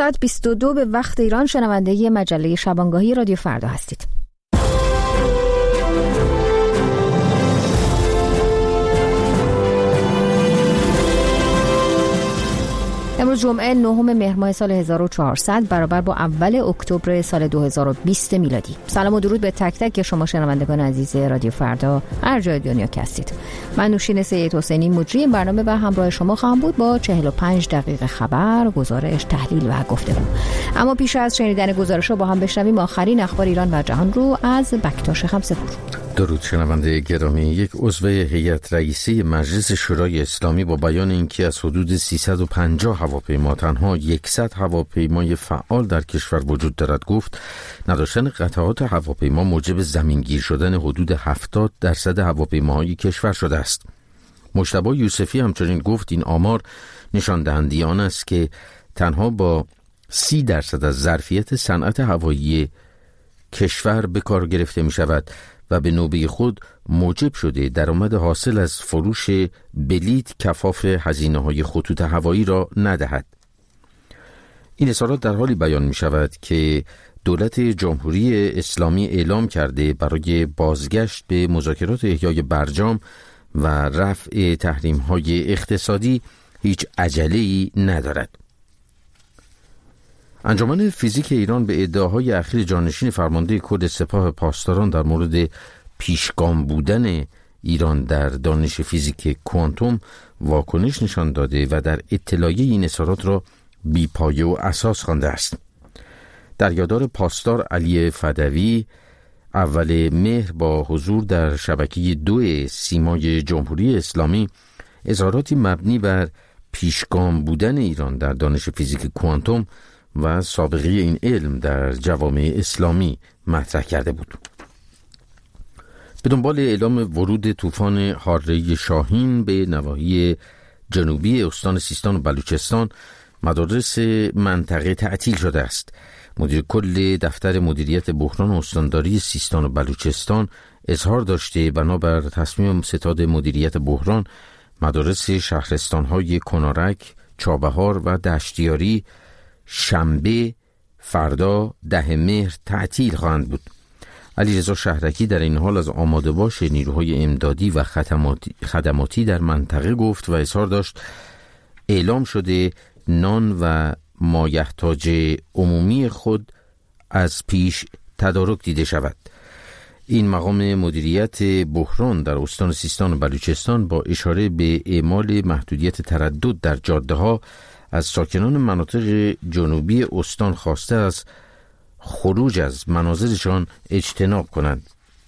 ساعت 22 به وقت ایران شنونده مجله شبانگاهی رادیو فردا هستید. امروز جمعه 9 مهر ماه سال 1400 برابر با اول اکتبر سال 2020 میلادی. سلام و درود به تک تک شما شنوندگان عزیز رادیو فردا هر جای دنیا که هستید. من نوشین سید حسینی مجری این برنامه و همراه شما خواهم بود با 45 دقیقه خبر، گزارش، تحلیل و گفتگو. اما پیش از شنیدن گزارش‌ها با هم بشنویم آخرین اخبار ایران و جهان رو از بکتاش خمسه‌پور. درود شنونده گرامی. یک عضو هیئت رئیسه مجلس شورای اسلامی با بیان اینکه از حدود 350 هواپیما تنها 100 هواپیمای فعال در کشور وجود دارد گفت نداشتن قطعات هواپیما موجب زمینگیر شدن حدود 70% هواپیماهای کشور شده است. مجتبی یوسفی همچنین گفت این آمار نشان دهنده آن است که تنها با 30% از ظرفیت صنعت هوایی کشور به کار گرفته می شود و به نوبه خود موجب شده درآمد حاصل از فروش بلیط کفاف هزینه‌های خطوط هوایی را ندهد. این اظهارات در حالی بیان می شود که دولت جمهوری اسلامی اعلام کرده برای بازگشت به مذاکرات احیای برجام و رفع تحریم‌های اقتصادی هیچ عجله‌ای ندارد. انجمن فیزیک ایران به ادعاهای اخیر جانشین فرمانده کل سپاه پاسداران در مورد پیشگام بودن ایران در دانش فیزیک کوانتوم واکنش نشان داده و در اطلاعیه این اظهارات را بی‌پایه و اساس خوانده است. دریادار پاسدار علی فدوی اول مهر با حضور در شبکه 2 سیمای جمهوری اسلامی اظهاراتی مبنی بر پیشگام بودن ایران در دانش فیزیک کوانتوم و سابقه این علم در جوامع اسلامی مطرح کرده بود. به دنبال اعلام ورود طوفان حاره شاهین به نواحی جنوبی استان سیستان و بلوچستان، مدارس منطقه تعطیل شده است. مدیر کل دفتر مدیریت بحران استانداری سیستان و بلوچستان اظهار داشته بنابر تصمیم ستاد مدیریت بحران مدارس شهرستان‌های کنارک، چابهار و دشتیاری شنبه فردا 10 مهر تعطیل خواهند بود. علیرضا شهرکی در این حال از آماده باش نیروهای امدادی و خدماتی در منطقه گفت و اظهار داشت اعلام شده نان و مایحتاج عمومی خود از پیش تدارک دیده شود. این مقام مدیریت بحران در استان سیستان و بلوچستان با اشاره به اعمال محدودیت تردد در جاده‌ها از ساکنان مناطق جنوبی استان خواسته از خروج از منازلشان اجتناب کنند.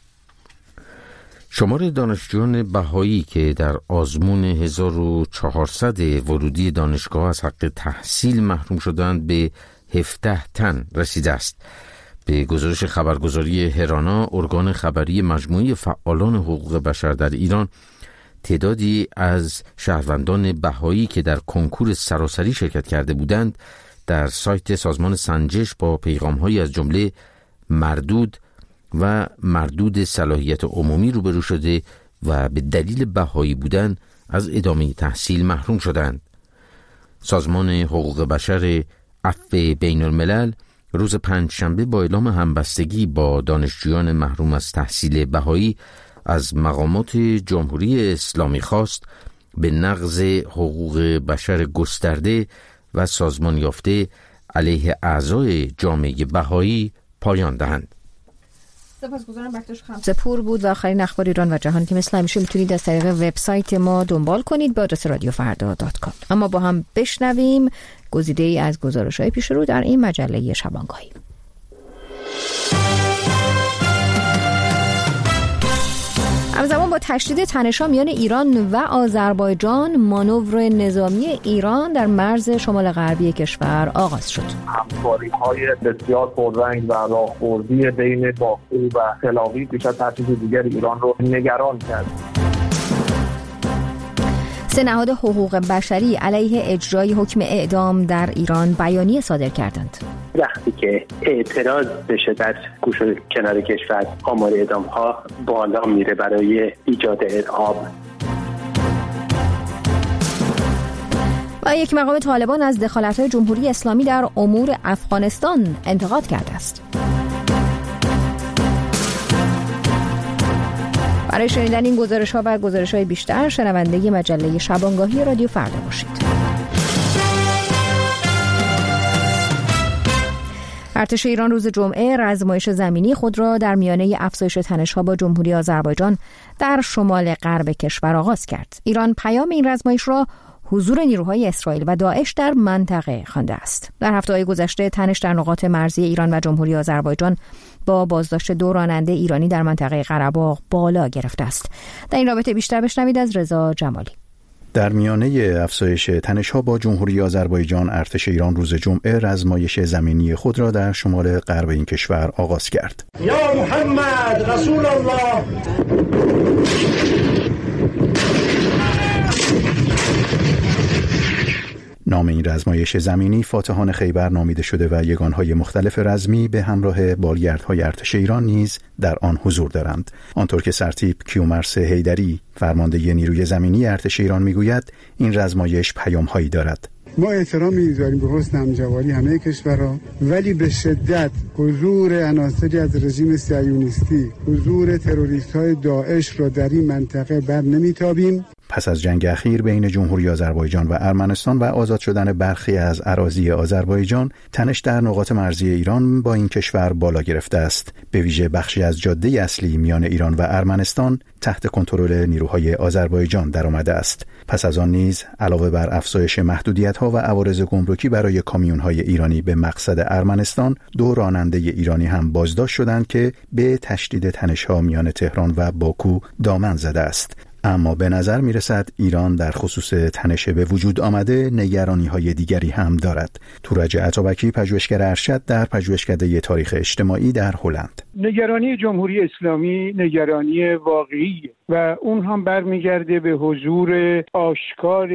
شمار دانشجویان بهایی که در آزمون 1400 ورودی دانشگاه از حق تحصیل محروم شدند به 17 تن رسیده است. به گزارش خبرگزاری هرانا، ارگان خبری مجموعه فعالان حقوق بشر در ایران، تعدادی از شهروندان بهایی که در کنکور سراسری شرکت کرده بودند در سایت سازمان سنجش با پیغام‌هایی از جمله مردود و مردود صلاحیت عمومی روبرو شده و به دلیل بهایی بودن از ادامه تحصیل محروم شدند. سازمان حقوق بشر عفو بین الملل روز پنجشنبه با اعلام همبستگی با دانشجویان محروم از تحصیل بهایی از مقامات جمهوری اسلامی خواست به نقض حقوق بشر گسترده و سازمان یافته علیه اعضای جامعه بهایی پایان دهند. سپاسگزارم. بکتاش خمسه‌پور بود و آخرین اخبار ایران و جهان که مثل همیشه میتونید از طریق وبسایت ما دنبال کنید با آدرس radiofarda.com. اما با هم بشنویم گزیده‌ای از گزارش‌های پیش رو در این مجله شبانگاهی. همزمان با تشدید تنش‌ها میان ایران و آذربایجان، مانور نظامی ایران در مرز شمال غربی کشور آغاز شد. همکاری‌های بسیار پررنگ و راهبردی بین باکو و تل‌آویو بیش از هر چیز دیگر ایران رو نگران کرد. سه نهاد حقوق بشری علیه اجرای حکم اعدام در ایران بیانیه صادر کردند. وقتی که اعتراض بشه در گوشه و کنار کشور، آمار اعدام ها بالا میره برای ایجاد ارهاب. و و یک مقام طالبان از دخالت‌های جمهوری اسلامی در امور افغانستان انتقاد کرده است. برای شنیدن این گزارش‌ها و گزارش‌های بیشتر شنونده مجله شبانگاهی رادیو فردا باشید. ارتش ایران روز جمعه رزمایش زمینی خود را در میانه افزایش تنش‌ها با جمهوری آذربایجان در شمال غرب کشور آغاز کرد. ایران پیام این رزمایش را حضور نیروهای اسرائیل و داعش در منطقه خوانده است. در هفته‌های گذشته تنش در نقاط مرزی ایران و جمهوری آذربایجان با بازداشت 2 راننده ایرانی در منطقه قره‌باغ بالا گرفته است. در این رابطه بیشتر بشنوید از رضا جمالی. در میانه افزایش تنش‌ها با جمهوری آذربایجان، ارتش ایران روز جمعه رزمایش زمینی خود را در شمال غرب این کشور آغاز کرد. یا محمد رسول الله. نام این رزمایش زمینی فاتحان خیبر نامیده شده و یگانهای مختلف رزمی به همراه بالگردهای ارتش ایران نیز در آن حضور دارند. آنطور که سرتیپ کیومرث حیدری فرمانده نیروی زمینی ارتش ایران میگوید، این رزمایش پیام‌هایی دارد. ما احترام می‌گذاریم به حسن همجواری همه کشورها، ولی به شدت حضور عناصری از رژیم صهیونیستی، حضور تروریست‌های داعش را در این منطقه بر نمی‌تابیم. پس از جنگ اخیر بین جمهوری آذربایجان و ارمنستان و آزاد شدن برخی از اراضی آذربایجان، تنش در نقاط مرزی ایران با این کشور بالا گرفته است. به ویژه بخشی از جاده اصلی میان ایران و ارمنستان تحت کنترل نیروهای آذربایجان درآمده است. پس از آن نیز علاوه بر افزایش محدودیت‌ها و عوارض گمرکی برای کامیون‌های ایرانی به مقصد ارمنستان، 2 راننده ایرانی هم بازداشت شدند که به تشدید تنش‌ها میان تهران و باکو دامن زده است. اما به نظر می رسد ایران در خصوص تنش به وجود آمده نگرانی‌های دیگری هم دارد. تورج عطابکی، پژوهشگر ارشد در پژوهشکده تاریخ اجتماعی در هلند. نگرانی جمهوری اسلامی نگرانی واقعی و اون هم برمیگرده به حضور آشکار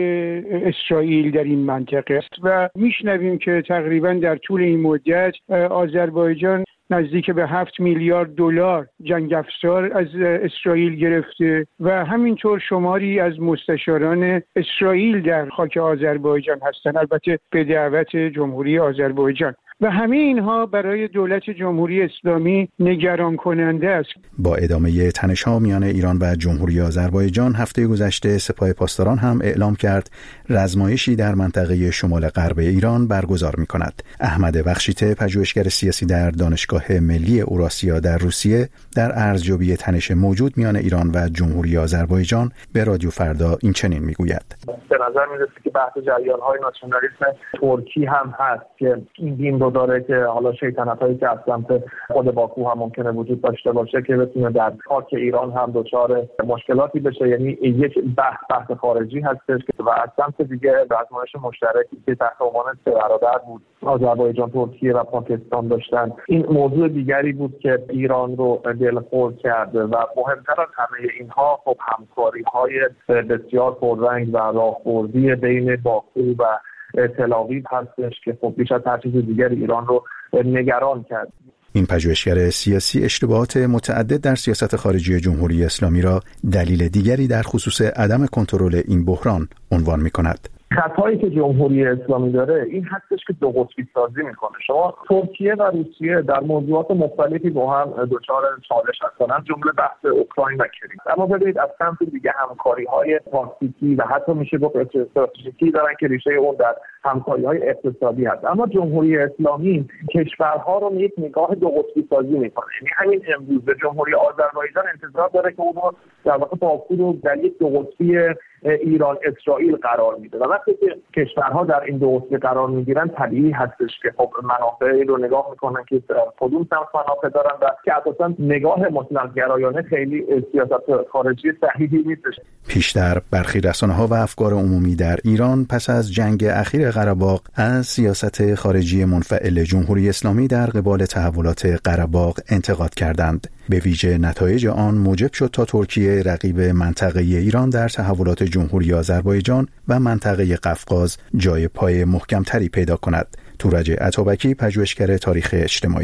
اسرائیل در این منطقه است و میشنویم که تقریبا در طول این مدت آذربایجان نزدیک به 7 میلیارد دلار جنگ افزار از اسرائیل گرفته و همینطور شماری از مستشاران اسرائیل در خاک آذربایجان هستند، البته به دعوت جمهوری آذربایجان، و همه اینها برای دولت جمهوری اسلامی نگران کننده است. با ادامه تنش‌ها میان ایران و جمهوری آذربایجان، هفته گذشته سپاه پاسداران هم اعلام کرد رزمایشی در منطقه شمال غرب ایران برگزار می‌کند. احمد بخشیته، پژوهشگر سیاسی در دانشگاه ملی اوراسیا در روسیه، در ارزیابی تنش موجود میان ایران و جمهوری آذربایجان به رادیو فردا این چنین می‌گوید: به نظر می‌رسه که بحث جریان‌های ناسیونالیسم ترکی هم هست که این دین رو داره که حالا شیطنت‌هایی که از سمت خود باکو هم ممکنه وجود داشته باشه که بتونه در خاک ایران هم دچار مشکلاتی بشه. یعنی یک بحث خارجی هستش که و از سمت دیگه رزمایش مشترکی که تحت عنوان 3 برادر بود، آذربایجان، ترکیه و پاکستان داشتن، این موضوع دیگری بود که ایران رو دلخور کرد و مهمتر از همه اینها خب همکاری‌های بسیار پررنگ و راهبردی بین باکو و تل‌آویو هستش که خب بیش از هر چیز دیگر ایران رو نگران کرد. این پژوهشگر سیاسی اشتباهات متعدد در سیاست خارجی جمهوری اسلامی را دلیل دیگری در خصوص عدم کنترل این بحران عنوان می‌کند. خطایی که جمهوری اسلامی داره این هستش که دو قطبی سازی میکنه. شما ترکیه و روسیه در موضوعات مختلفی با هم دچار چالش هستن، از جمله بحث اوکراین و کریم. اما ببینید از سمت دیگه همکاری‌های تاکتیکی و حتی میشه گفت استراتژیکی دارن که ریشه اون در همکاری‌های اقتصادی هست. اما جمهوری اسلامی کشورها رو یک نگاه دو قطبی سازی میکنه. یعنی همین امروز به جمهوری آذربایجان انتظار داره که اونها در واقع باکو رو در یک دو قطبی ایران اسرائیل قرار میده و وقتی که کشورها در این دو قطبی قرار میگیرن طبیعی هستش که خب منافعی رو نگاه میکنن که کدوم سمت منافع دارن و که اساسا نگاه مطلق‌گرایانه خیلی سیاست خارجی صحیحی نیستش. پیشتر برخی رسانه‌ها و افکار عمومی در ایران پس از جنگ اخیر قره‌باغ از سیاست خارجی منفعل جمهوری اسلامی در قبال تحولات قره‌باغ انتقاد کردند. به ویژه نتایج آن موجب شد تا ترکیه رقیب منطقه ایران در تحولات جمهوری آذربایجان و منطقه قفقاز جای پای محکمتری پیدا کند. تورج عطابکی، پژوهشگر تاریخ اجتماعی: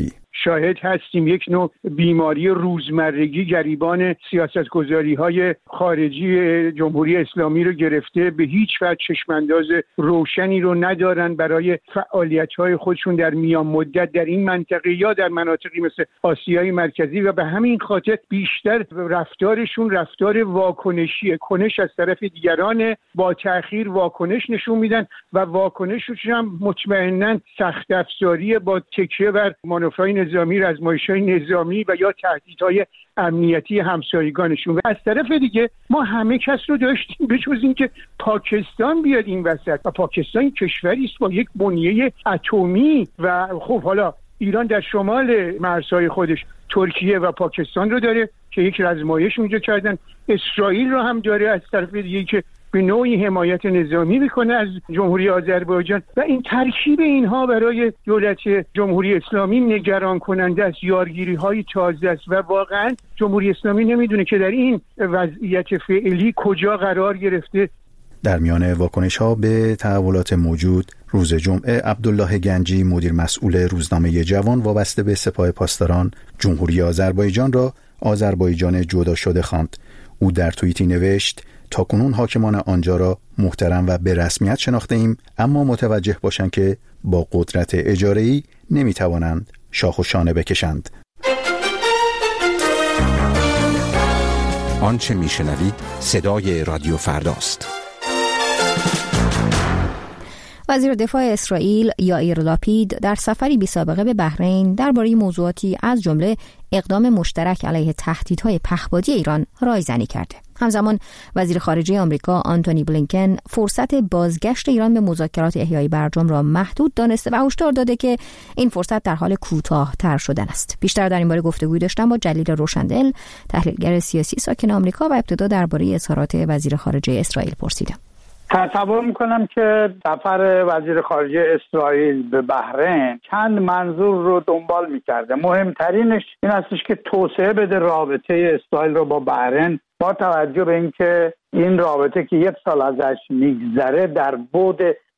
شاهد هستیم یک نوع بیماری روزمرگی گریبان سیاستگذاری‌های خارجی جمهوری اسلامی رو گرفته. به هیچ وجه چشمانداز روشنی رو ندارن برای فعالیت‌های خودشون در میان مدت در این منطقه یا در مناطقی مثل آسیای مرکزی و به همین خاطر بیشتر رفتارشون رفتار واکنشیه. کنش از طرف دیگران، با تأخیر واکنش نشون میدن و واکنششون هم مطمئناً سخت افزاری با تکیه بر مانورهای نظامی، رزمایش‌های نظامی و یا تهدیدهای امنیتی همسایگانشون. و از طرف دیگه ما همه کس رو داشتیم به جز اینکه پاکستان بیاد این وسط و پاکستان کشوری است با یک بنیه اتمی و خب حالا ایران در شمال مرزهای خودش ترکیه و پاکستان رو داره که یک رزمایش اونجا کردن، اسرائیل رو هم داره از طرف دیگه که به نوعی حمایت نظامی میکنه از جمهوری آذربایجان و این ترکیب اینها برای دولت جمهوری اسلامی نگران کننده است. یارگیری های تازه است و واقعا جمهوری اسلامی نمیدونه که در این وضعیت فعلی کجا قرار گرفته. در میان واکنش ها به تحولات موجود، روز جمعه عبدالله گنجی مدیر مسئول روزنامه جوان وابسته به سپاه پاسداران جمهوری آذربایجان را آذربایجان جدا شده خواند. او در توییتی نوشت: تاکنون حاکمان آنجا را محترم و به رسمیت شناخته ایم، اما متوجه باشند که با قدرت اجاره‌ای نمیتوانند شاخ و شانه بکشند. آنچه میشنوید صدای رادیو فرداست. وزیر دفاع اسرائیل یائیر لاپید در سفری بی سابقه به بحرین درباره موضوعاتی از جمله اقدام مشترک علیه تهدیدهای پهپادی ایران رایزنی کرده. همزمان وزیر خارجه آمریکا آنتونی بلینکن فرصت بازگشت ایران به مذاکرات احیای برجام را محدود دانسته و هشدار داده که این فرصت در حال کوتاه‌تر شدن است. بیشتر در این باره گفتگوی داشتم با جلیل روشندل، تحلیلگر سیاسی ساکن آمریکا، و ابتدا درباره اظهارات وزیر خارجه اسرائیل پرسیدم. تصور میکنم که سفر وزیر خارجه اسرائیل به بحرین چند منظور رو دنبال میکرده. مهمترینش این هستش که توسعه بده رابطه اسرائیل رو با بحرین، با توجه به اینکه این رابطه که یک سال ازش میگذره در بعد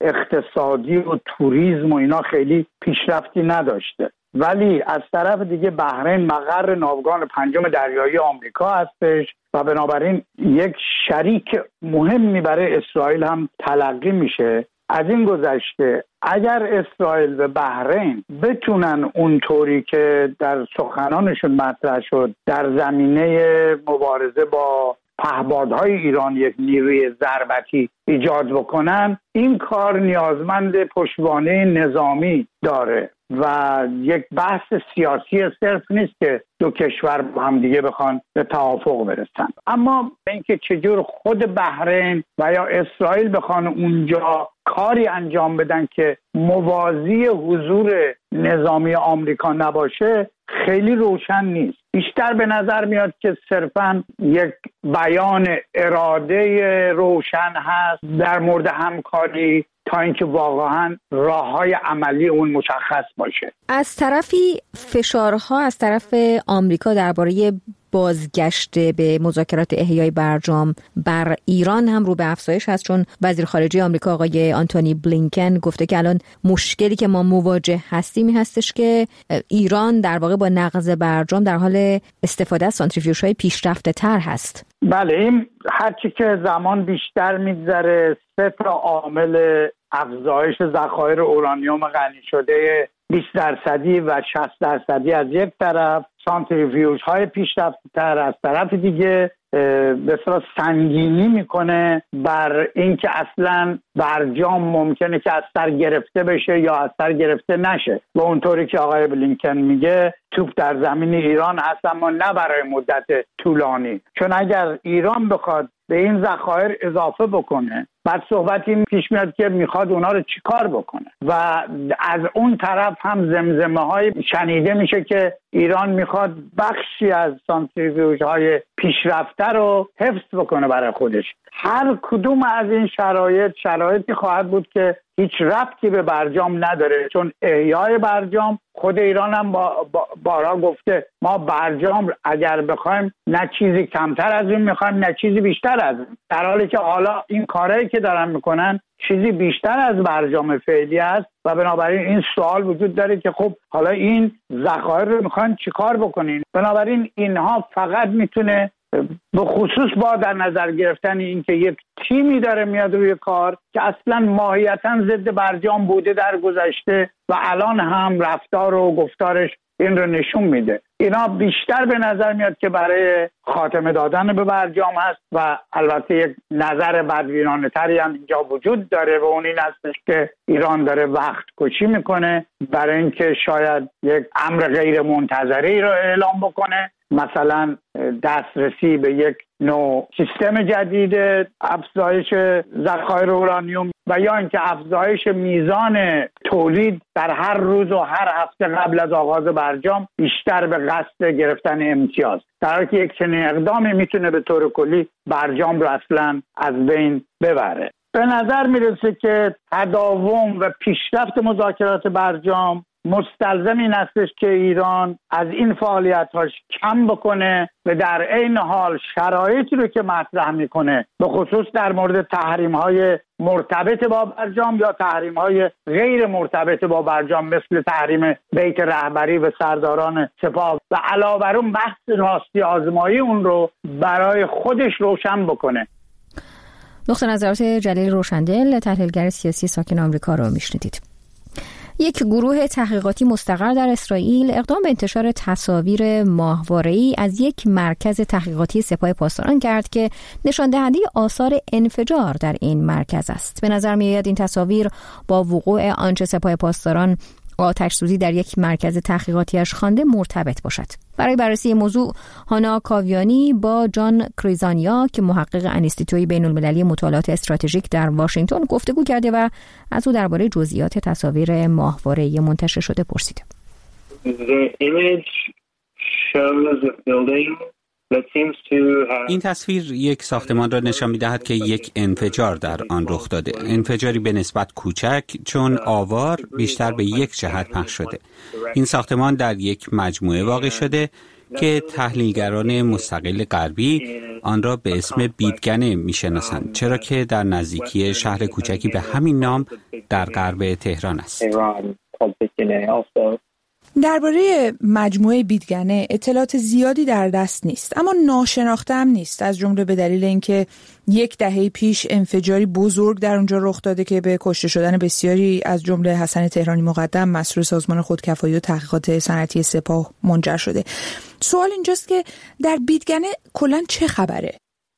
اقتصادی و توریسم و اینا خیلی پیشرفتی نداشته. ولی از طرف دیگه بحرین مقر ناوگان پنجم دریایی آمریکا هستش و بنابراین یک شریک مهمی برای اسرائیل هم تلقی میشه. از این گذشته اگر اسرائیل و بحرین بتونن اونطوری که در سخنانشون مطرح شد در زمینه مبارزه با پهپادهای ایران یک نیروی ضربتی ایجاد بکنن، این کار نیازمند پشتوانه نظامی داره و یک بحث سیاسی صرف نیست که دو کشور با هم دیگه بخوان به توافق برسن. اما اینکه چجور خود بحرین و یا اسرائیل بخوان اونجا کاری انجام بدن که موازی حضور نظامی آمریکا نباشه خیلی روشن نیست. بیشتر به نظر میاد که صرفاً یک بیان اراده روشن هست در مورد همکاری تا اینکه واقعاً راه‌های عملی اون مشخص باشه. از طرفی فشارها از طرف آمریکا درباره بازگشت به مذاکرات احیای برجام بر ایران هم رو به افزایش هست، چون وزیر خارجه آمریکا آقای آنتونی بلینکن گفته که الان مشکلی که ما مواجه هستیم این هستش که ایران در واقع با نقض برجام در حال استفاده از سانتریفیوژهای پیشرفته تر هست. بله، این هرچی که زمان بیشتر میگذره 3 عامل افزایش ذخایر اورانیوم غنی شده 20% و 60% از یک طرف، سانتریفیوژهای پیشرفته‌تر از طرف دیگه به اصطلاح سنگینی میکنه بر اینکه اصلا برجام ممکنه که از سر گرفته بشه یا از سر گرفته نشه. و اونطوری که آقای بلینکن میگه توپ در زمین ایران هست، اما نه برای مدت طولانی، چون اگر ایران بخواد به این ذخایر اضافه بکنه بعد صحبتی پیش میاد که میخواد اونا رو چیکار بکنه و از اون طرف هم زمزمه های شنیده میشه که ایران میخواد بخشی از سانتریفیوژهای پیشرفته رو حفظ بکنه برای خودش. هر کدوم از این شرایطی خواهد بود که هیچ ربطی به برجام نداره، چون احیای برجام خود ایران هم بارها گفته ما برجام اگر بخوایم نه چیزی کمتر از این میخوایم نه چیزی بیشتر از این، در حالی که حالا این کارهایی که که دارن میکنن چیزی بیشتر از برجام فعلی است و بنابراین این سوال وجود داره که خب حالا این ذخایر رو میخوان چیکار بکنین. بنابراین اینها فقط میتونه به خصوص با در نظر گرفتن این که یک تیمی داره میاد روی کار که اصلا ماهیتاً ضد برجام بوده در گذشته و الان هم رفتار و گفتارش این رو نشون میده. اینا بیشتر به نظر میاد که برای خاتمه دادن به برجام هست و البته یک نظر بدبینانه تری هم اینجا وجود داره و اون این هستش که ایران داره وقت کشی میکنه برای اینکه شاید یک امر غیر منتظری رو اعلام بکنه، مثلا دسترسی به یک نوع سیستم جدید افزایش ذخایر اورانیوم و یا اینکه افزایش میزان تولید در هر روز و هر هفته قبل از آغاز برجام بیشتر به قصد گرفتن امتیاز، در حالی که یک چنین اقدامی میتونه به طور کلی برجام رو اصلا از بین ببره. به نظر میرسه که تداوم و پیشرفت مذاکرات برجام مستلزم این هستش که ایران از این فعالیت‌هاش کم بکنه و در عین حال شرایطی رو که مطرح میکنه به خصوص در مورد تحریم‌های مرتبط با برجام یا تحریم‌های غیر مرتبط با برجام مثل تحریم بیت رهبری و سرداران سپاه و علاوه بر اون بحث راستی آزمایی اون رو برای خودش روشن بکنه. نقطه نظرات جلیل روشندل، تحلیلگر سیاسی ساکن آمریکا رو میشنیدید. یک گروه تحقیقاتی مستقر در اسرائیل اقدام به انتشار تصاویر ماهواره‌ای از یک مرکز تحقیقاتی سپاه پاسداران کرد که نشان دهنده آثار انفجار در این مرکز است. به نظر می‌آید این تصاویر با وقوع آنچه سپاه پاسداران آتش سوزی در یک مرکز تحقیقاتیش خوانده مرتبط باشد. برای بررسی موضوع هانا کاویانی با جان کریزانیا که محقق انستیتوی بین‌المللی مطالعات استراتژیک در واشنگتن گفتگو کرده و از او درباره جزئیات تصاویر ماهواره‌ای منتشر شده پرسید. این تصویر یک ساختمان را نشان می‌دهد که یک انفجار در آن رخ داده. انفجاری به نسبت کوچک چون آوار بیشتر به یک جهت پخش شده. این ساختمان در یک مجموعه واقع شده که تحلیلگران مستقل غربی آن را به اسم بیدگنه می‌شناسند، چرا که در نزدیکی شهر کوچکی به همین نام در غرب تهران است. درباره مجموعه بیدگنه اطلاعات زیادی در دست نیست، اما ناشناخته هم نیست، از جمله به دلیل اینکه یک دهه پیش انفجاری بزرگ در اونجا رخ داده که به کشته شدن بسیاری از جمله حسن تهرانی مقدم مسئول سازمان خودکفایی و تحقیقات صنعتی سپاه منجر شده. سوال اینجاست که در بیدگنه کلاً چه خبره؟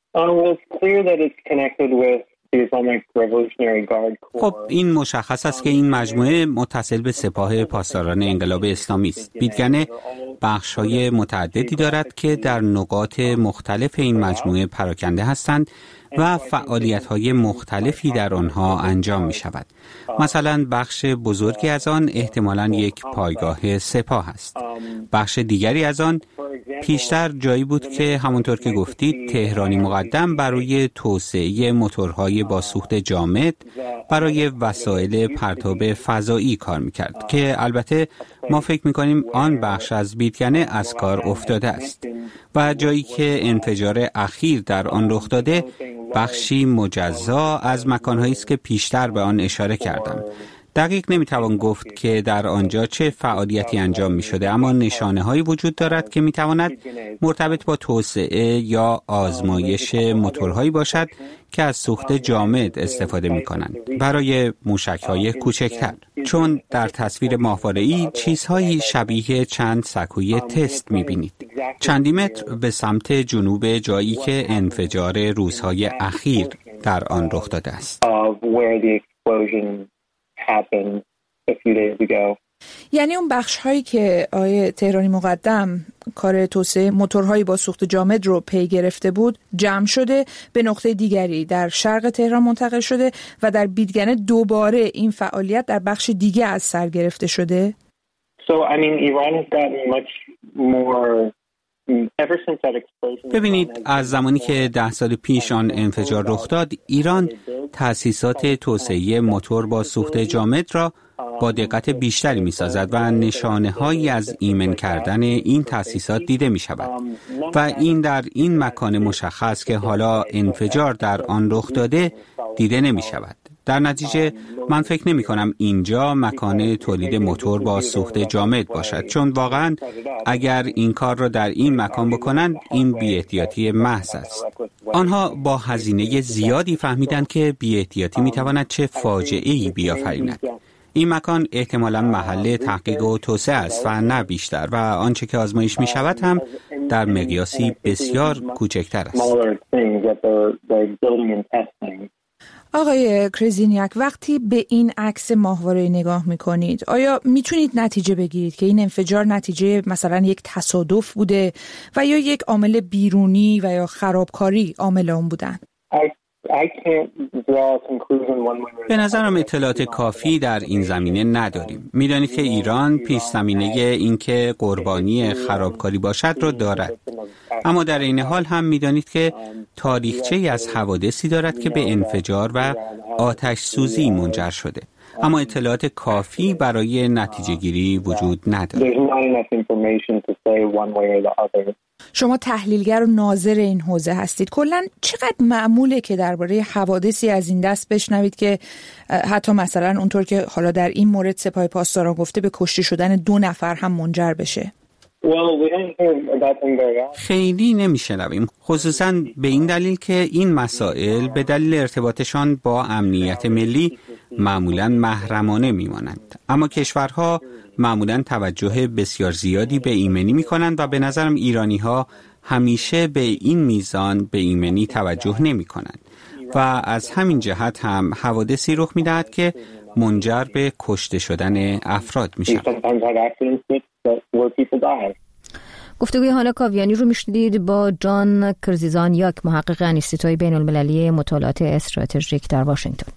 خب این مشخص است که این مجموعه متصل به سپاه پاسداران انقلاب اسلامی است. بیدگنه بخش‌های متعددی دارد که در نقاط مختلف این مجموعه پراکنده هستند و فعالیت‌های مختلفی در آنها انجام می‌شود. مثلا بخش بزرگی از آن احتمالاً یک پایگاه سپاه است. بخش دیگری از آن پیشتر جایی بود که همونطور که گفتید تهرانی مقدم برای توسعه موتورهای با سوخت جامد برای وسایل پرتاب فضایی کار می‌کرد که البته ما فکر می‌کنیم آن بخش از بیدگنه از کار افتاده است و جایی که انفجار اخیر در آن رخ داده بخشی مجزا از مکانهایی است که پیشتر به آن اشاره کردم. دقیق نمیتوان گفت که در آنجا چه فعالیتی انجام می شده، اما نشانه هایی وجود دارد که میتواند مرتبط با توسعه یا آزمایش موتورهایی باشد که از سوخت جامد استفاده می کنند برای موشک های کوچکتر، چون در تصویر ماهواره‌ای چیزهایی شبیه چند سکوی تست می بینید چندی متر به سمت جنوب جایی که انفجار روزهای اخیر در آن رخ داده است. یعنی اون بخش هایی که آیه تهرانی مقدم کار توسعه موتورهایی با سوخت جامد رو پی گرفته بود جمع شده به نقطه دیگری در شرق تهران منتقل شده و در بیدگنه دوباره این فعالیت در بخش دیگه از سر گرفته شده. ببینید از زمانی که 10 سال پیش آن انفجار رخ داد، ایران تأسیسات توسعه موتور با سوخت جامد را با دقت بیشتری می سازد و نشانه هایی از ایمن کردن این تأسیسات دیده می شود و این در این مکان مشخص که حالا انفجار در آن رخ داده دیده نمی شود. در نتیجه من فکر نمی کنم اینجا مکان تولید موتور با سوخت جامد باشد، چون واقعا اگر این کار را در این مکان بکنند این بی‌احتیاطی محض است. آنها با هزینه زیادی فهمیدند که بی‌احتیاطی می تواند چه فاجعه‌ای بیافریند. این مکان احتمالاً محل تحقیق و توسعه است و نه بیشتر، و آنچه که آزمایش می شود هم در مقیاسی بسیار کوچکتر است. آقای کرزینیاک، وقتی به این عکس ماهواره نگاه میکنید آیا میتونید نتیجه بگیرید که این انفجار نتیجه مثلا یک تصادف بوده و یا یک عامل بیرونی و یا خرابکاری عامل اون بودن؟ به نظرم اطلاعات کافی در این زمینه نداریم. میدانید که ایران پیش زمینه این که قربانی خرابکاری باشد را دارد، اما در این حال هم میدانید که تاریخچه‌ای از حوادثی دارد که به انفجار و آتش سوزی منجر شده، اما اطلاعات کافی برای نتیجه گیری وجود ندارد. شما تحلیلگر و ناظر این حوزه هستید. کلاً چقدر معموله که درباره حوادثی از این دست بشنوید که حتی مثلا اونطور که حالا در این مورد سپاه پاسداران گفته به کشته شدن 2 نفر هم منجر بشه؟ خیلی نمیشنویم، خصوصاً به این دلیل که این مسائل به دلیل ارتباطشان با امنیت ملی معمولاً محرمانه میمانند، اما کشورها معمولاً توجه بسیار زیادی به ایمنی میکنند و به نظرم ایرانی‌ها همیشه به این میزان به ایمنی توجه نمیکنند و از همین جهت هم حوادثی رخ میدهد که منجر به کشته شدن افراد میشود. گفتگوی هانا کاویانی رو میشنیدید با جان کرزیزانیاک، محقق انستیتوی بین المللی مطالعات استراتژیک در واشنگتن.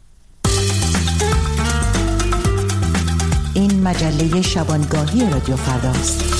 این مجله شبانگاهی رادیو فرداست.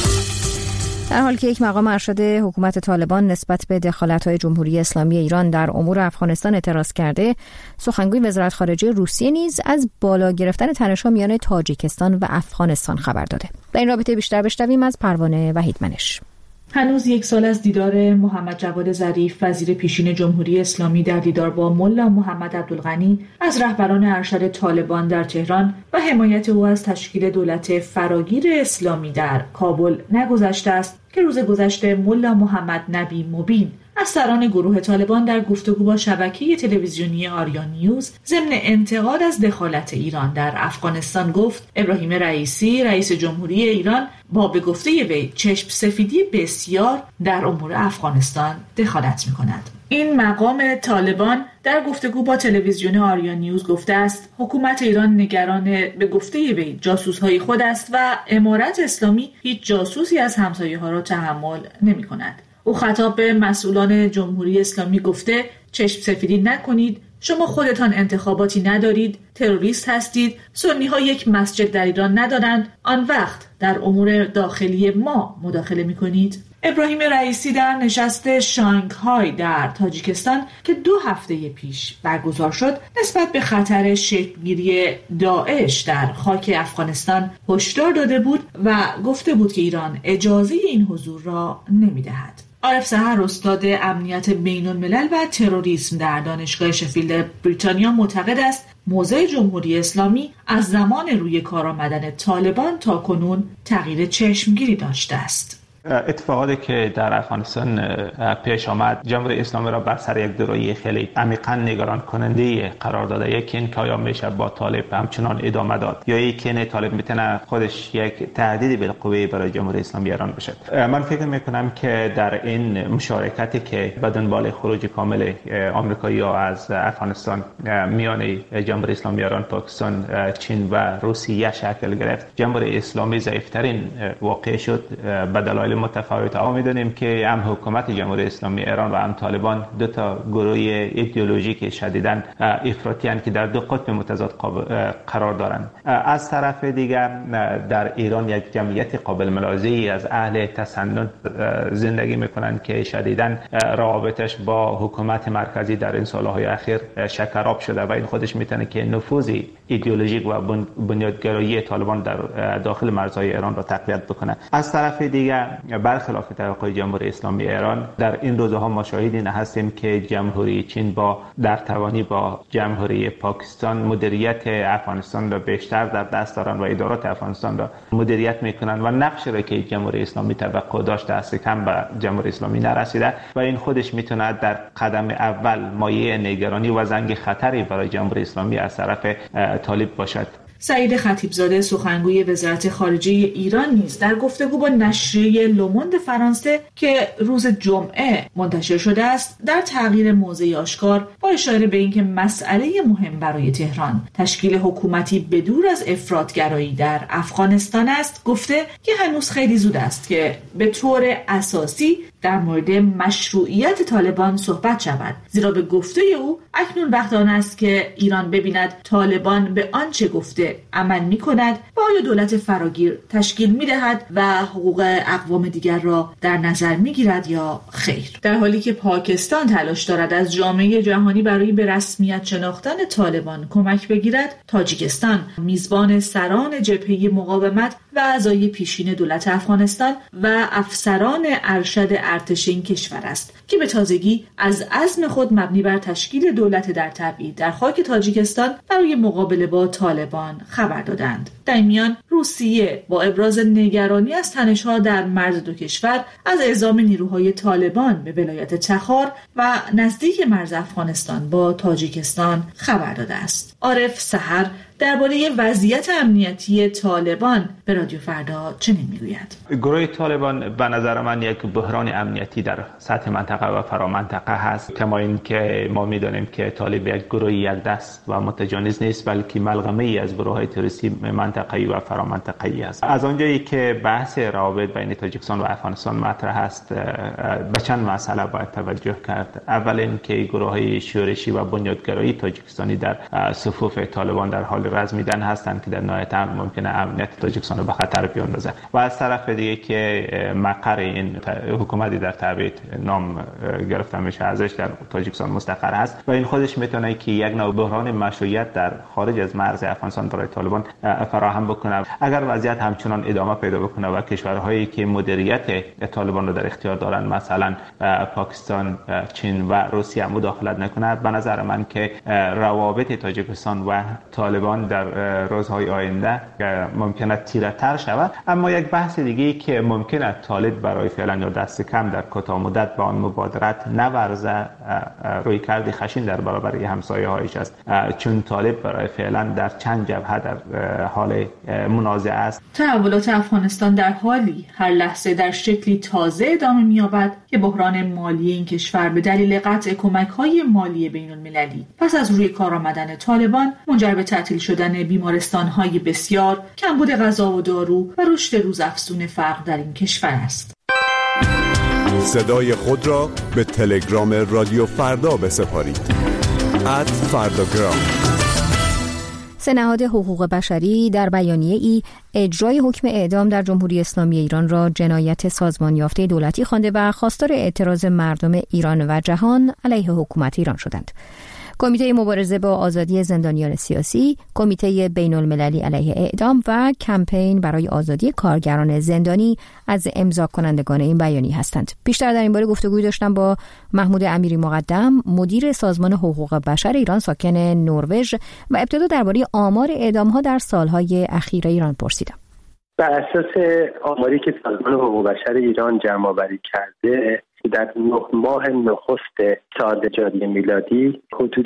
در حالی که یک مقام ارشد حکومت طالبان نسبت به دخالت‌های جمهوری اسلامی ایران در امور افغانستان اعتراض کرده، سخنگوی وزارت خارجه روسیه نیز از بالا گرفتن تنش‌ها میان تاجیکستان و افغانستان خبر داده. در این رابطه بیشتر بشنویم از پروانه وحیدمنش. هنوز 1 سال از دیدار محمد جواد ظریف وزیر پیشین جمهوری اسلامی در دیدار با ملا محمد عبدالغنی از رهبران ارشد طالبان در تهران و حمایت او از تشکیل دولت فراگیر اسلامی در کابل نگذشته است که روز گذشته ملا محمد نبی مبین از سران گروه طالبان در گفتگو با شبکه تلویزیونی آریا نیوز ضمن انتقاد از دخالت ایران در افغانستان گفت ابراهیم رئیسی رئیس جمهوری ایران با به گفته وی چشم سفیدی بسیار در امور افغانستان دخالت می‌کند. این مقام طالبان در گفتگو با تلویزیون آریا نیوز گفته است حکومت ایران نگران به گفته وی جاسوس‌های خود است و امارت اسلامی هیچ جاسوسی از همسایه‌ها را تحمل نمی‌کند. او خطاب به مسئولان جمهوری اسلامی گفته چشم سفیدی نکنید، شما خودتان انتخاباتی ندارید، تروریست هستید، سنی ها یک مسجد در ایران ندارند، آن وقت در امور داخلی ما مداخله می کنید. ابراهیم رئیسی در نشست شانگهای در تاجیکستان که 2 هفته پیش برگزار شد نسبت به خطر شکلگیری داعش در خاک افغانستان هشدار داده بود و گفته بود که ایران اجازه این حضور را نمی دهد. عارف سحر استاد امنیت بین الملل و تروریسم در دانشگاه شفیلد بریتانیا معتقد است موضع جمهوری اسلامی از زمان روی کار آمدن طالبان تا کنون تغییر چشمگیری داشته است. اتفاقاتی که در افغانستان پیش آمد جمهوری اسلامی را بر سر یک دوره خیلی عمیقاً نگران کننده قرار داده. یکی این که آیا میشه با طالب همچنان ادامه داد یا اینکه طالب میتونه خودش یک تهدید بالقوه برای جمهوری اسلامی ایران بشه. من فکر میکنم که در این مشارکتی که به دنبال خروج کامل آمریکایی‌ها از افغانستان میان جمهوری اسلامی ایران، پاکستان، چین و روسیه شکل گرفت، جمهوری اسلامی ضعیف‌ترین واقع شد به دلایل متفاوت. اما می‌دونیم که هم حکومت جمهوری اسلامی ایران و هم طالبان 2 تا گروه ایدئولوژیک شدیداً افراطی هستند که در 2 قطب متضاد قرار دارند. از طرف دیگر در ایران یک جمعیت قابل ملاحظه‌ای از اهل تسنن زندگی می‌کنند که شدیداً روابطش با حکومت مرکزی در این سال‌های اخیر شکراب شده و این خودش می‌تونه که نفوذ ایدئولوژیک و بنیادگرایی طالبان در داخل مرزهای ایران را تقویت بکنه. از طرف دیگر برخلاف توقع جمهوری اسلامی ایران در این روزها ما شاهد این هستیم که جمهوری چین در توانی با جمهوری پاکستان مدیریت افغانستان را بیشتر در دست دارن و ادارات افغانستان را مدیریت میکنن و نقش را که جمهوری اسلامی توقع داشته است کم به جمهوری اسلامی نرسیده و این خودش میتونه در قدم اول مایه نگرانی و زنگ خطری برای جمهوری اسلامی از طرف طالب باشد. سعید خطیبزاده سخنگوی وزارت خارجه ایران نیز در گفتگو با نشریه لوموند فرانسه که روز جمعه منتشر شده است در تغییر موضع آشکار با اشاره به اینکه مسئله مهم برای تهران تشکیل حکومتی بدور از افراطگرایی در افغانستان است گفته که هنوز خیلی زود است که به طور اساسی در مورد مشروعیت طالبان صحبت شود، زیرا به گفته او اکنون وقت آن است که ایران ببیند طالبان به آنچه گفته عمل می کند و آیا دولت فراگیر تشکیل می دهد و حقوق اقوام دیگر را در نظر می گیرد یا خیر. در حالی که پاکستان تلاش دارد از جامعه جهانی برای به رسمیت شناختن طالبان کمک بگیرد، تاجیکستان میزبان سران جبهه مقاومت و اعضای پیشین دولت افغانستان و افسران ارشد ارتش این کشور است که به تازگی از عزم خود مبنی بر تشکیل دولت در تبعید در خاک تاجیکستان برای مقابله با طالبان خبر دادند. در این میان روسیه با ابراز نگرانی از تنش‌ها در مرز دو کشور از اعزام نیروهای طالبان به ولایت تخار و نزدیک مرز افغانستان با تاجیکستان خبر داده است. عارف سحر درباره وضعیت امنیتی طالبان به رادیو فردا چنین میگوید: گروه طالبان به نظر من یک بحران امنیتی در سطح منطقه و فرامنطقه هست، کما اینکه ما میدانیم که طالب یک گروه یک دست و متجانس نیست، بلکه ملغمه ای از گروه‌های تروریستی منطقه‌ای و فرامنطقه‌ای است. از آنجایی که بحث روابط بین تاجیکستان و افغانستان مطرح است، به چند مسئله باید توجه کرد. اول اینکه گروه‌های شورشی و بنیادگرایی تاجیکستانی در صفوف طالبان در حال رزمیدن هستند که در نهایت ممکنه امنیت تاجیکستان رو به خطر بیاندازه و از طرف دیگه که مقر این حکومتی در تبعید نام گرفته میشه ازش در تاجیکستان مستقر هست و این خودش میتونه که یک نوع بحران مشروعیت در خارج از مرز افغانستان برای طالبان فراهم بکنه. اگر وضعیت همچنان ادامه پیدا بکنه و کشورهایی که مدیریت طالبان رو در اختیار دارن مثلا پاکستان، چین و روسیه مداخلت نکنه، به نظر من که روابط تاجیکستان و طالبان در روزهای آینده ممکنه تیره‌تر شود. اما یک بحث دیگه که ممکنه طالب برای فعلا یا دست کم در کوتاه مدت با آن مبادرت نورزه، رویکرد خشن در برابر همسایه‌هایش است، چون طالب برای فعلا در چند جبهه در حال منازعه است. تحولات افغانستان در حالی هر لحظه در شکلی تازه ادامه می‌یابد که بحران مالی این کشور به دلیل قطع کمک‌های مالی بین‌المللی پس از روی کار آمدن طالبان منجر به تعطیل شدن بیمارستان‌های بسیار، کمبود غذا و دارو و رشد روزافزون فقر در این کشور است. صدای خود را به تلگرام رادیو فردا بسپارید. @فرداگرام. سه نهاد حقوق بشری در بیانیه ای اجرای حکم اعدام در جمهوری اسلامی ایران را جنایت سازمان یافته دولتی خوانده و خواستار اعتراض مردم ایران و جهان علیه حکومت ایران شدند. کمیته مبارزه با آزادی زندانیان سیاسی، کمیته بین‌المللی علیه اعدام و کمپین برای آزادی کارگران زندانی از امضا کنندگان این بیانیه هستند. بیشتر در این باره گفتگوی داشتم با محمود امیری مقدم، مدیر سازمان حقوق بشر ایران ساکن نروژ و ابتدا درباره آمار اعدام‌ها در سالهای اخیر ایران پرسیدم. بر اساس آماری که سازمان حقوق بشر ایران جمع‌آوری کرده، در 9 ماه نخست سال جاری میلادی حدود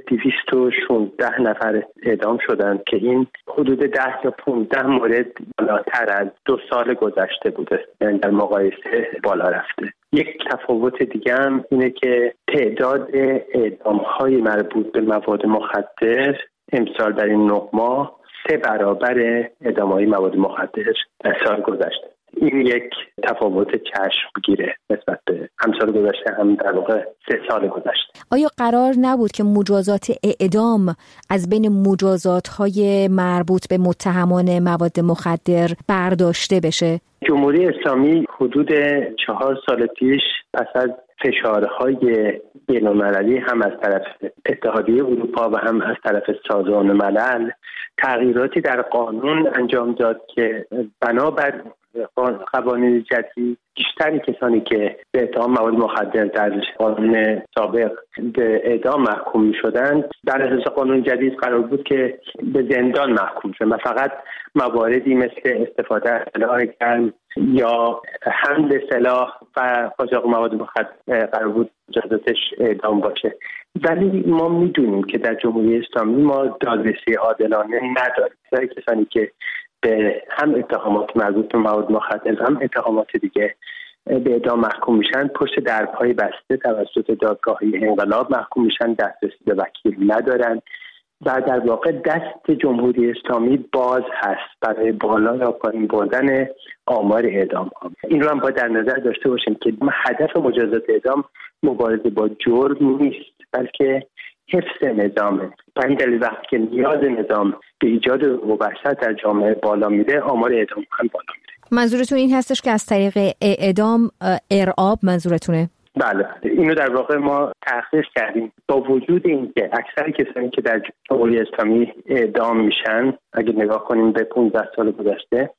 216 نفر اعدام شدند که این حدود 10 یا 15 مورد بالاتر از 2 سال گذشته بوده، یعنی در مقایسه بالا رفته. یک تفاوت دیگه هم اینه که تعداد اعدام‌های مربوط به مواد مخدر امسال در این 9 ماه 3 برابر اعدام‌های مواد مخدر در سال گذشته. این یک تفاوت چشمگیره نسبت به همسال گذشته، هم در واقع 3 سال گذشته. آیا قرار نبود که مجازات اعدام از بین مجازات‌های مربوط به متهمان مواد مخدر برداشته بشه؟ جمهوری اسلامی حدود 4 سال پیش پس از فشارهای بین‌المللی هم از طرف اتحادیه اروپا و هم از طرف سازمان ملل تغییراتی در قانون انجام داد که بنابر قوانین جدید بیشتر کسانی که به اتهام مواد مخدر در قانون سابق به اعدام محکوم می‌شدند در اساس قانون جدید قرار بود که به زندان محکوم شدند و فقط مواردی مثل استفاده از سلاح گرم یا حمل سلاح و قاچاق مواد مخدر قرار بود جزاتش اعدام باشه. ولی ما میدونیم که در جمهوری اسلامی ما دادرسی عادلانه نداریم. کسانی که به هم اتهامات مربوط به مواد مخدر هم اتهامات دیگه به اعدام محکوم میشن، پشت درپای بسته توسط دادگاهی انقلاب محکوم میشن، دسترسی به وکیل ندارن و در واقع دست جمهوری اسلامی باز هست برای بالا یا پایین بردن آمار اعدام ها. این رو هم باید در نظر داشته باشیم که هدف مجازات اعدام مبارزه با جرم نیست، بلکه حفظ نظامه. به این دلیل وقتی که نیاز نظام به ایجاد وحشت در جامعه بالا میره، آمار اعدام هم بالا میره. منظورتون این هستش که از طریق اعدام ارعاب منظورتونه؟ بله، اینو در واقع ما تحقیق کردیم. با وجود اینکه اکثر کسانی که در جمهوری اسلامی اعدام میشن، اگه نگاه کنیم به 15 سال گذشته،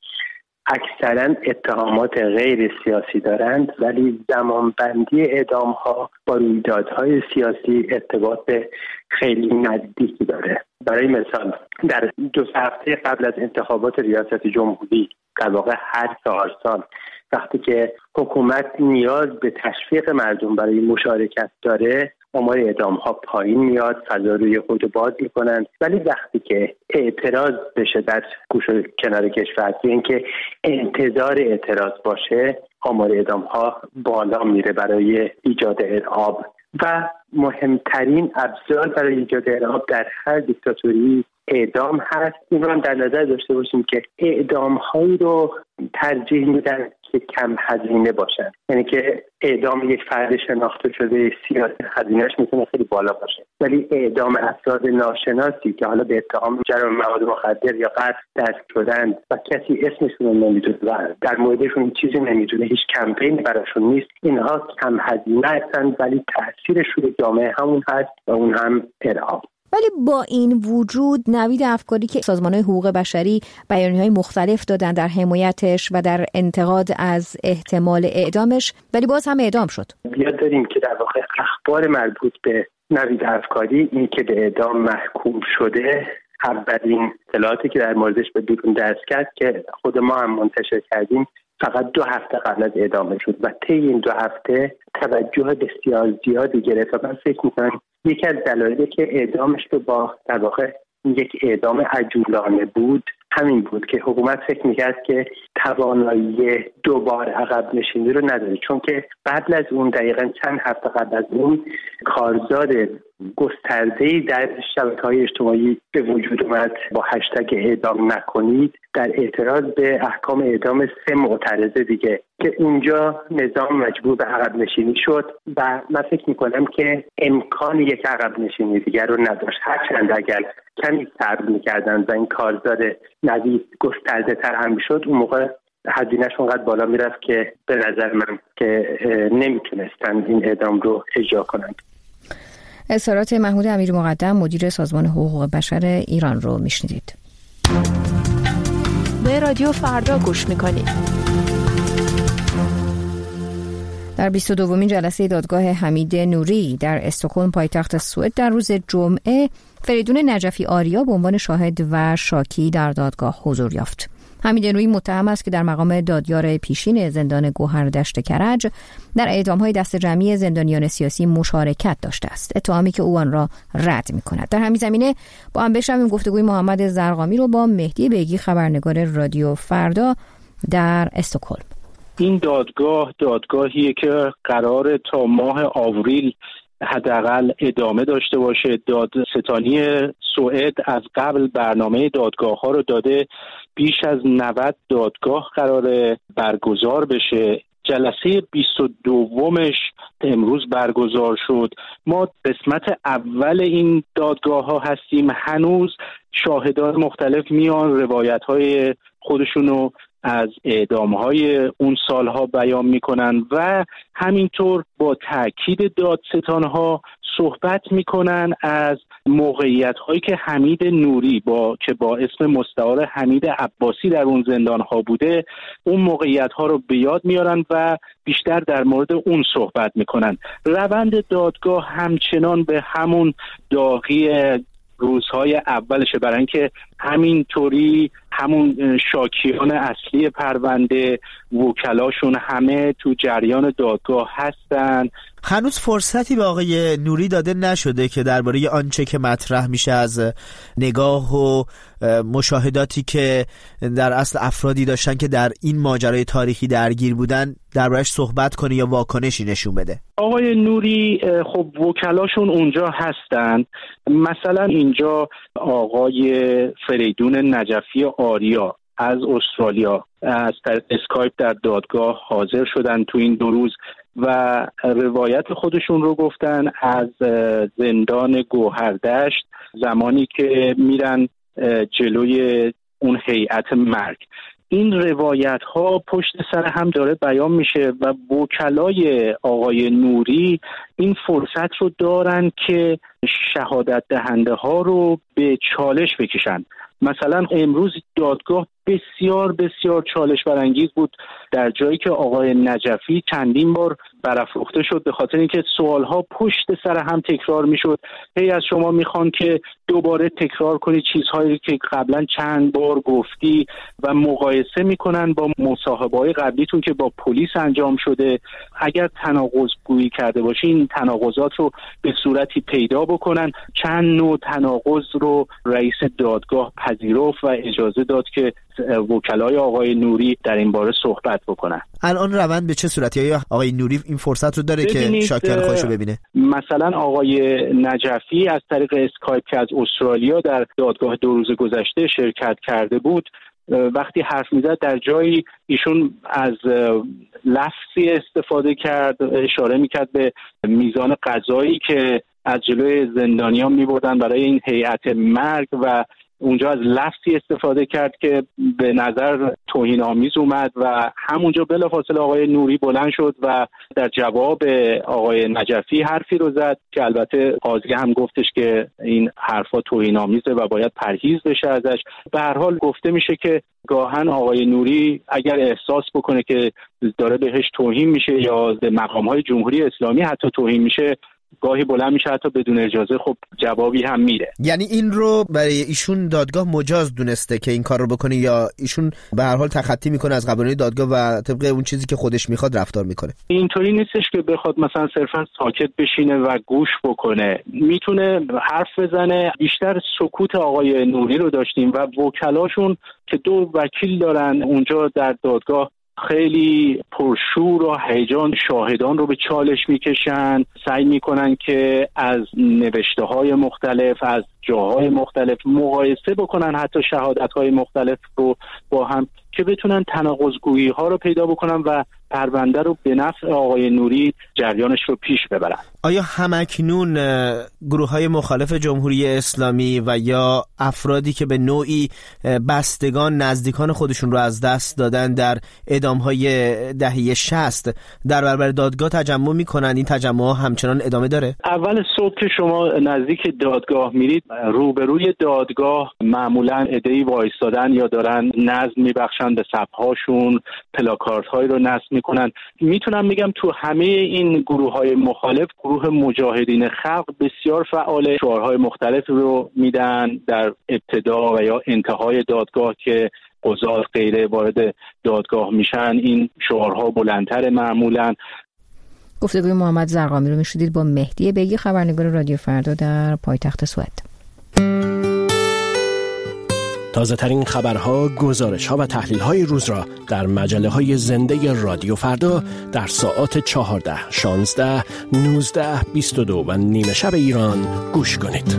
اکثرا اتهامات غیر سیاسی دارند، ولی زمانبندی اعدام ها با رویدادهای سیاسی ارتباط خیلی نزدیکی داره. برای مثال در 2 هفته قبل از انتخابات ریاست جمهوری، در واقع هر 4 سال، وقتی که حکومت نیاز به تشویق مردم برای مشارکت داره، آمار اعدام ها پایین میاد، فضا روی خود باز میکنند. ولی وقتی که اعتراض بشه در گوش و کنار کشور، اینکه انتظار اعتراض باشه، آمار اعدام ها بالا میره برای ایجاد ارعاب. و مهمترین ابزار برای ایجاد ارعاب در هر دیکتاتوری اعدام هست. این رو هم در نظر داشته باشیم که اعدام هایی رو ترجیح میدن که کم هزینه باشن، یعنی که اعدام یک فرد شناخته شده سیاسی هزینه‌اش میتونه خیلی بالا باشه، ولی اعدام افراد ناشناسی که حالا به اتهام جرم مواد مخدر یا قتل دست شدن و کسی اسمشون رو نمیدونه و در موردشون چیزی نمیدونه، هیچ کمپینی براشون نیست، اینها کم هزینه هستن ولی تاثیرش روی جامعه همون هست و اون هم ارعاب. ولی با این وجود نوید افکاری که سازمان‌های حقوق بشری بیانیه‌های مختلف دادن در حمایتش و در انتقاد از احتمال اعدامش، ولی باز هم اعدام شد. بیاد داریم که در واقع اخبار مربوط به نوید افکاری، این که به اعدام محکوم شده، اولین اطلاعاتی که در موردش به بیرون دست کرد که خود ما هم منتشر کردیم، فقط 2 هفته قبل از اعدام شد و طی این 2 هفته توجه بسیار زیادی گرفت و من فکر می‌کنم یکی از دلایلی که اعدامش رو با در واقع یک اعدام عجولانه بود همین بود که حکومت فکر می‌کرد که توانایی دوبار عقب نشینی رو نداره، چون که قبل از اون دقیقاً چند هفته قبل از اون کارزار گسترده‌ای در شبکه‌های اجتماعی به وجود اومد با هشتگ اعدام نکنید در اعتراض به احکام اعدام 3 معترض دیگه که اونجا نظام مجبور به عقب نشینی شد و من فکر می‌کنم که امکان یک عقب نشینی دیگر رو نداشت، هرچند اگر کمی صبر می‌کردن و این کارزار نوید گسترده‌تر هم شد، اون موقع هزینه‌اش اونقدر بالا میرفت که به نظر من که نمیتونستن این اعدام رو اجرا کنند. اظهارات محمود امیر مقدم مدیر سازمان حقوق بشر ایران رو میشنیدید. به رادیو فردا گوش میکنید. در 22مین جلسه دادگاه حمید نوری در استکهلم پایتخت سوئد در روز جمعه، فریدون نجفی آریا به عنوان شاهد و شاکی در دادگاه حضور یافت. حمید نوری متهم است که در مقام دادیار پیشین زندان گوهردشت کرج در اعدام‌های دست جمعی زندانیان سیاسی مشارکت داشته است، اتهامی که او آن را رد می‌کند. در همین زمینه با هم بشنویم گفتگوی محمد زرقامی رو با مهدی بیگی، خبرنگار رادیو فردا در استکهلم. این دادگاهیه که قرار تا ماه آوریل حداقل ادامه داشته باشه. دادستانی سوئد از قبل برنامه دادگاه‌ها رو داده، بیش از 90 دادگاه قراره برگزار بشه. جلسه 22مش امروز برگزار شد. ما قسمت اول این دادگاه‌ها هستیم. هنوز شاهدان مختلف میان روایت‌های خودشونو از اعدام‌های اون سالها بیان میکنن و همینطور با تاکید دادستانها صحبت میکنن از موقعیت‌هایی که حمید نوری که با اسم مستعار حمید عباسی در اون زندان‌ها بوده، اون موقعیت‌ها رو به یاد میارن و بیشتر در مورد اون صحبت میکنن. روند دادگاه همچنان به همون داغی روزهای اولشه، برای اینکه همینطوری همون شاکیان اصلی پرونده، وکلاشون همه تو جریان دادگاه هستن. هنوز فرصتی به آقای نوری داده نشده که درباره آنچه که مطرح میشه از نگاه و مشاهداتی که در اصل افرادی داشتن که در این ماجرای تاریخی درگیر بودن دربارش صحبت کنه یا واکنشی نشون بده. آقای نوری خب وکلاشون اونجا هستن. مثلا اینجا آقای فریدون نجفی آریا از استرالیا از طریق اسکایپ در دادگاه حاضر شدن تو این 2 روز و روایت خودشون رو گفتن از زندان گوهردشت زمانی که میرن جلوی اون هیئت مرگ. این روایت ها پشت سر هم داره بیان میشه و وکلای آقای نوری این فرصت رو دارن که شهادت دهنده ها رو به چالش بکشن. مثلا امروز دادگاه بسیار بسیار چالش برانگیز بود، در جایی که آقای نجفی چندین بار برافروخته شد به خاطر اینکه سوالها پشت سر هم تکرار میشد. هی از شما میخوان که دوباره تکرار کنی چیزهایی که قبلا چند بار گفتی و مقایسه میکنن با مصاحبه‌های قبلیتون که با پلیس انجام شده. اگر تناقض گویی کرده باشین این تناقضات رو به صورتی پیدا بکنن. چند نوع تناقض رو رئیس دادگاه پذیرفت و اجازه داد که وکلای آقای نوری در این باره صحبت بکنن. الان روند به چه صورتی؟ یا آقای نوری این فرصت رو داره که شاکر خودش رو ببینه؟ مثلا آقای نجفی از طریق اسکایپ که از استرالیا در دادگاه 2 روز گذشته شرکت کرده بود، وقتی حرف میزد در جایی ایشون از لفظی استفاده کرد، اشاره میکرد به میزان غذایی که از جلوی زندانیان میبردن برای این هیئت مرگ و اونجا از لفظی استفاده کرد که به نظر توهین آمیز اومد و همونجا بلافاصله آقای نوری بلند شد و در جواب آقای نجفی حرفی رو زد که البته قاضی هم گفتش که این حرفا توهین آمیزه و باید پرهیز بشه ازش. به هر حال گفته میشه که گاهن آقای نوری اگر احساس بکنه که داره بهش توهین میشه یا به مقام‌های جمهوری اسلامی حتی توهین میشه، گاهی بلند میشه حتی بدون اجازه، خب جوابی هم میره. یعنی این رو برای ایشون دادگاه مجاز دونسته که این کار رو بکنه یا ایشون به هر حال تخطی میکنه از قوانین دادگاه و طبق اون چیزی که خودش میخواد رفتار میکنه؟ اینطوری نیستش که بخواد مثلا صرفا ساکت بشینه و گوش بکنه، میتونه حرف بزنه. بیشتر سکوت آقای نوری رو داشتیم و وکلاشون که 2 وکیل دارن اونجا در دادگاه خیلی پرشور و هیجان شاهدان رو به چالش میکشن، سعی میکنن که از نوشته‌های مختلف از جاهای مختلف مقایسه بکنن حتی شهادت‌های مختلف رو با هم که بتونن تناقض‌گویی ها رو پیدا بکنن و پرونده رو به نفع آقای نوری جریانش رو پیش ببرن. آیا همکنون گروه‌های مخالف جمهوری اسلامی و یا افرادی که به نوعی بستگان نزدیکان خودشون رو از دست دادن در اعدام‌های دهه 60 در برابر دادگاه تجمع می‌کنن؟ این تجمع همچنان ادامه داره؟ اول صبح که شما نزدیک دادگاه میرید، روبروی دادگاه معمولاً عده‌ای وایسادن یا دارن نظم میبخشن به صف‌هاشون، پلاکاردهایی رو نصب میکنن. میتونم میگم تو همه این گروه‌های مخالف گروه مجاهدین خلق بسیار فعال، شعارهای مختلف رو میدن در ابتدا و یا انتهای دادگاه که قضات غیره وارد دادگاه میشن. این شعارها بلندتر معمولاً. گفتگوی محمد زرقامی رو میشدید با مهدی بیگی، خبرنگار رادیو فردا در پایتخت سوئد. تازه ترین خبرها، گزارش‌ها و تحلیل‌های روز را در مجله‌های زنده رادیو فردا در ساعات 14، 16، 19، 22 و نیمه شب ایران گوش کنید.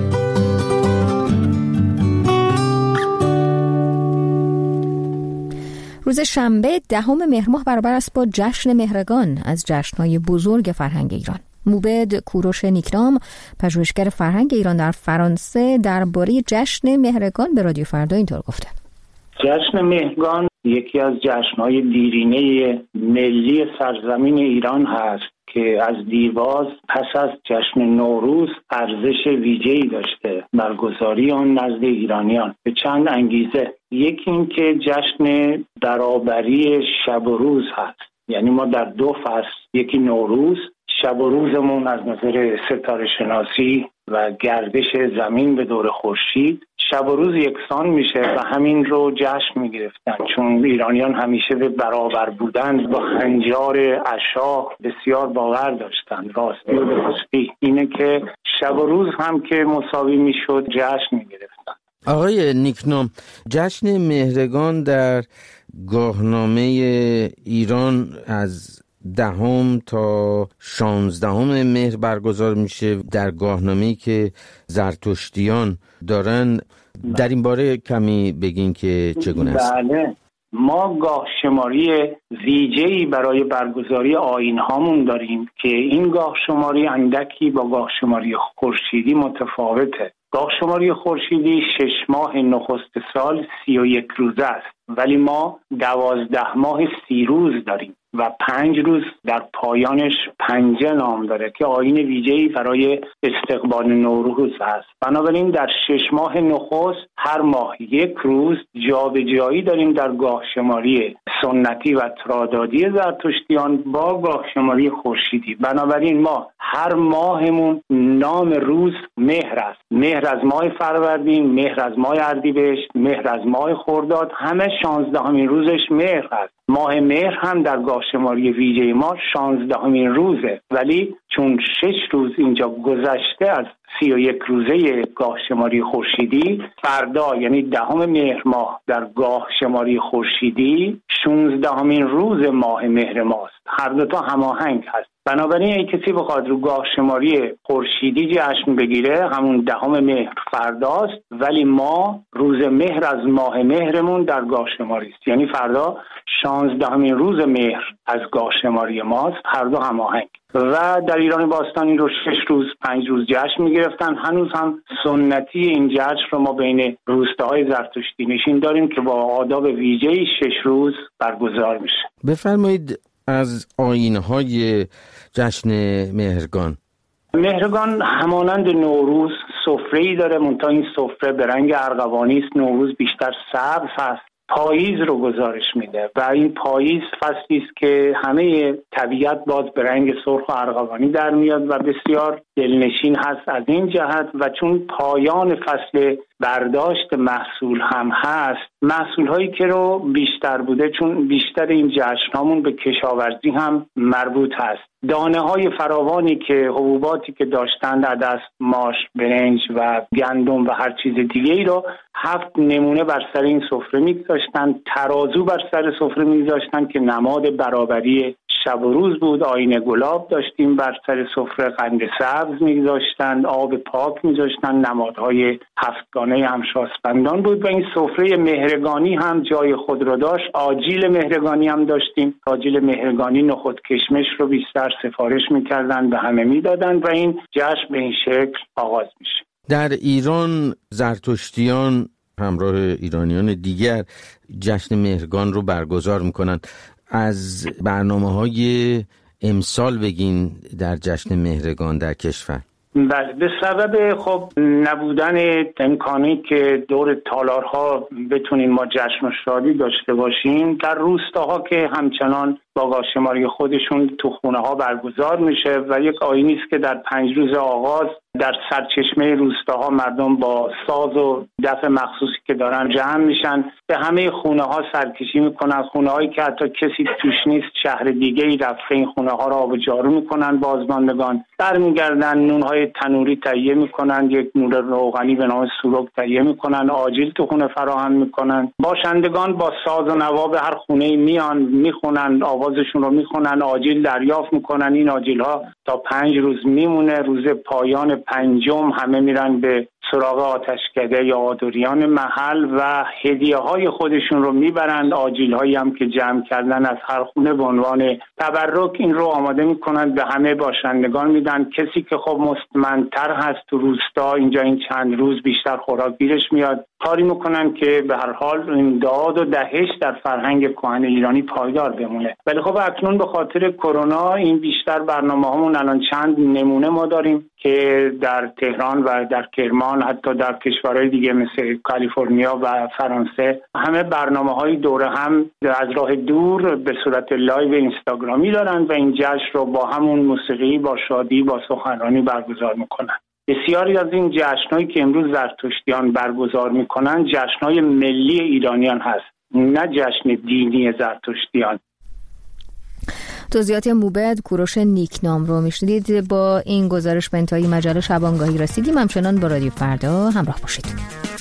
روز شنبه 10 مهر ماه برابر است با جشن مهرگان از جشن‌های بزرگ فرهنگ ایران. موبد کوروش نیکنام، پژوهشگر فرهنگ ایران در فرانسه، درباره جشن مهرگان به رادیو فردا اینطور گفته: جشن مهرگان یکی از جشن‌های دیرینه ملی سرزمین ایران هست که از دیرباز پس از جشن نوروز ارزش ویژه‌ای داشته برگزاری آن نزد ایرانیان به چند انگیزه. یکی این که جشن برابری شب و روز هست، یعنی ما در دو فصل، یکی نوروز، شب و روزمون از نظر ستاره شناسی و گردش زمین به دور خورشید شب و روز یکسان میشه و همین رو جشن میگرفتن، چون ایرانیان همیشه به برابر بودن با هنجار عشا بسیار باور داشتن، راستی و درستی اینه که شب و روز هم که مساوی میشد جشن میگرفتن. آقای نیکنام، جشن مهرگان در گاهنامه ایران از 10 تا 16 مهر برگزار میشه. در گاهنامه‌ای که زرتشتیان دارن در این باره کمی بگین که چگونه است. بله، ما گاه شماری ویژه‌ای برای برگزاری آیین هامون داریم که این گاه شماری اندکی با گاه شماری خورشیدی متفاوته. گاه شماری خورشیدی 6 ماه نخست سال 31 روزه است، ولی ما 12 ماه 30 روز داریم و 5 روز در پایانش پنجه نام داره که آیین ویژه‌ای برای استقبال نوروز است. بنابراین در 6 ماه نخست هر ماه 1 روز جابجایی داریم در گاه شماری سنتی و ترادادی زرتشتیان با گاه شماری خورشیدی. بنابراین ما هر ماهمون نام روز مهر است. مهر از ماه فروردین، مهر از ماه اردیبهشت، مهر از ماه خرداد، همه 16مین روزش مهر است. ماه مهر هم در گاه شماری ویژه ما 16مین روزه، ولی چون 6 روز اینجا گذشته از 31 روزه گاه شماری خورشیدی، فردا یعنی 10 مهر ماه در گاه شماری خورشیدی 16مین روز ماه مهر ماست. هر دو تا هماهنگ هست. بنابراین اگه کسی بخواد رو گاه شماری خورشیدی جشن بگیره، همون 10 مهر فرداست، ولی ما روز مهر از ماه مهرمون در گاه شماری است، یعنی فردا 16مین روز مهر از گاه شماری ماست. هر دو هماهنگ. و در ایران باستانی رو 6 روز 5 روز جشن میگرفتن. هنوز هم سنتی این جشن رو ما بین روستاهای زرتشتی نشین داریم که با آداب ویژه‌ای 6 روز برگزار میشه. بفرمایید از آیین‌های جشن مهرگان. مهرگان همانند نوروز سفره‌ای داره، منتها این سفره به رنگ ارغوانی است. نوروز بیشتر سبز هست. پاییز رو گزارش میده و این پاییز فصلی است که همه طبیعت باز به رنگ سرخ و ارغوانی در میاد و بسیار دلنشین هست از این جهت. و چون پایان فصل برداشت محصول هم هست، محصول هایی که رو بیشتر بوده، چون بیشتر این جشن هامون به کشاورزی هم مربوط هست. دانه های فراوانی که حبوباتی که داشتند، عدس، ماش، برنج و گندم و هر چیز دیگه ای رو 7 نمونه بر سر این سفره میگذاشتن. ترازو بر سر سفره میگذاشتن که نماد برابری شب و روز بود. آینه گلاب داشتیم بر سر سفره، قند سبز میگذاشتن، آب پاک میذاشتن، نمادهای 7گانه همشاسپندان بود. و این سفره مهرگانی هم جای خود رو داشت. آجیل مهرگانی هم داشتیم. آجیل مهرگانی نخود کشمش رو بیشتر سفارش میکردن، به همه میدادن و این جشن به این شکل آغاز میشه. در ایران زرتشتیان همراه ایرانیان دیگر جشن مهرگان رو برگزار میکنن. از برنامه‌های امسال بگین در جشن مهرگان در کشور. بله، به سبب خب نبودن امکانی که دور تالارها بتونیم ما جشن و شادی داشته باشیم، در روستاها که همچنان با گاه شماری خودشون تو خونه ها برگزار میشه و یک آیینی است که در 5 روز آغاز در سرچشمه روستاها مردم با ساز و دف مخصوصی که دارن جمع میشن، به همه خونه ها سرکشی میکنن. خونه هایی که حتی کسی توش نیست، شهر دیگه ای رفته، این خونه ها را آب و جارو میکنن. بازماندگان برمیگردن، نون های تنوری تهیه میکنن، یک نون روغنی به نام سوروک تهیه میکنن، آجیل تو خونه فراهم میکنن. باشندگان با ساز و نوا به هر خونه میان، میخونن، آوازشون رو میخونن، آجیل دریافت میکنن. این آجیل ها تا 5 روز میمونه. روز پایان 5م همه میرن به سراغ آتشکده یا آدوریان محل و هدیه‌های خودشون رو میبرند. آجیل‌هایی هم که جمع کردن از هر خونه به عنوان تبرک این رو آماده میکنند به همه باشندگان میدن. کسی که خب مستمندتر هست تو روستا، اینجا این چند روز بیشتر خوراک گیرش میاد، کاری میکنن که به هر حال این داد و دهش در فرهنگ کهن ایرانی پایدار بمونه. ولی خب اکنون به خاطر کرونا این بیشتر برنامه‌هامون الان چند نمونه ما داریم که در تهران و در کرمان، حتی در کشورهای دیگه مثل کالیفرنیا و فرانسه، همه برنامه‌های دوره هم از راه دور به صورت لایو اینستاگرامی دارن و این جشن رو با همون موسیقی، با شادی، با سخنرانی برگزار میکنن. بسیاری از این جشن‌هایی که امروز زرتشتیان برگزار میکنن جشن‌های ملی ایرانیان هست، نه جشن دینی زرتشتیان. توضیحات موبد کوروش نیکنام رو میشنیدید. با این گزارش به انتهای مجله شبانگاهی رسیدیم. همچنان با رادیو فردا همراه باشید.